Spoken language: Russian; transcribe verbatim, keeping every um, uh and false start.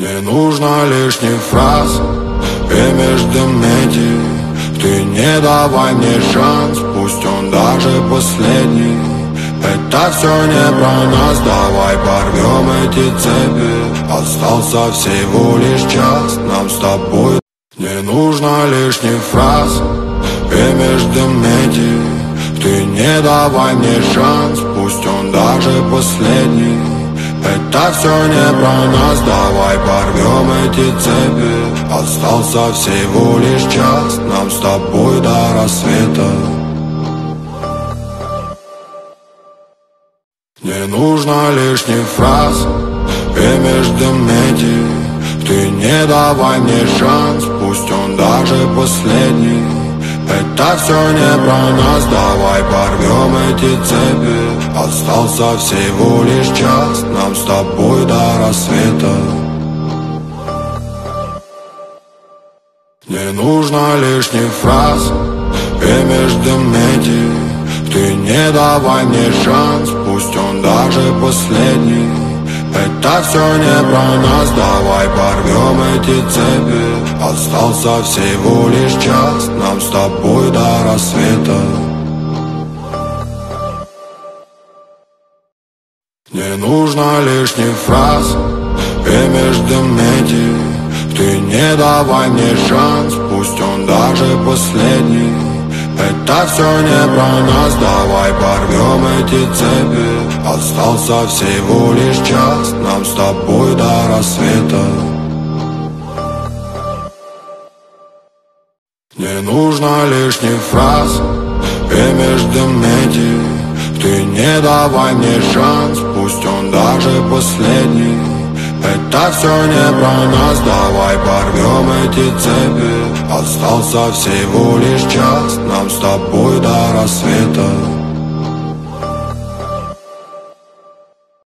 Не нужно лишних фраз и междометий. Ты не давай мне шанс, пусть он даже последний. Это все не про нас, давай порвем эти цепи. Остался всего лишь час, нам с тобой. Не нужно лишних фраз и междометий. Ты не давай мне шанс, пусть он даже последний. Это все не про нас, давай порвем эти цепи. Остался всего лишь час, нам с тобой до рассвета. Не нужно лишних фраз и междометий. Ты не давай мне шанс, пусть он даже последний. Это все не про нас, давай порвем эти цепи. Остался всего лишь час, нам с тобой до рассвета. Не нужно лишних фраз и междометий. Ты не давай мне шанс, пусть он даже последний. Это все не про нас, давай порвем эти цепи. Остался всего лишь час, нам с тобой до рассвета. Не нужно лишних фраз и междометий. Ты не давай мне шанс, пусть он даже последний. Это все не про нас, давай порвем эти цепи. Остался всего лишь час, нам с тобой до рассвета. Не нужно лишних фраз и междометий. Ты не давай мне шанс, пусть он даже последний. Это все не про нас, давай порвем эти цепи. Остался всего лишь час, нам с тобой до рассвета.